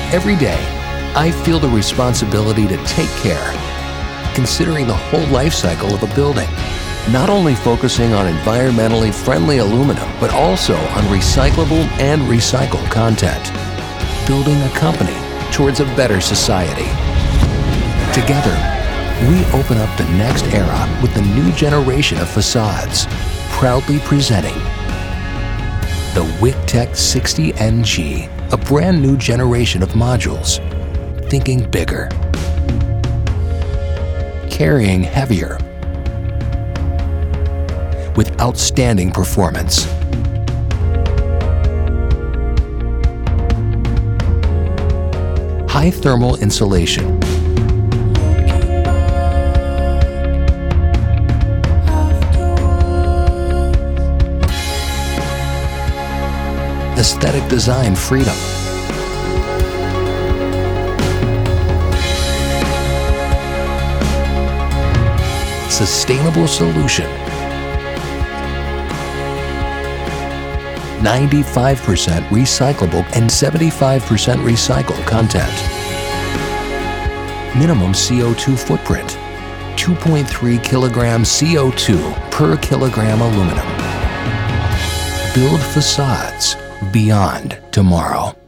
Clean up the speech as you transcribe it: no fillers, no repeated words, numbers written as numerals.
Every day, I feel the responsibility to take care, considering the whole life cycle of a building. Not only focusing on environmentally friendly aluminum, but also on recyclable and recycled content. Building a company towards a better society. Together, we open up the next era with the new generation of facades, proudly presenting the WICTEC 60NG, a brand new generation of modules, thinking bigger, carrying heavier, with outstanding performance. High thermal insulation, aesthetic design freedom, sustainable solution, 95% recyclable and 75% recycled content. Minimum CO2 footprint, 2.3 kilograms CO2 per kilogram aluminum. Build facades beyond tomorrow.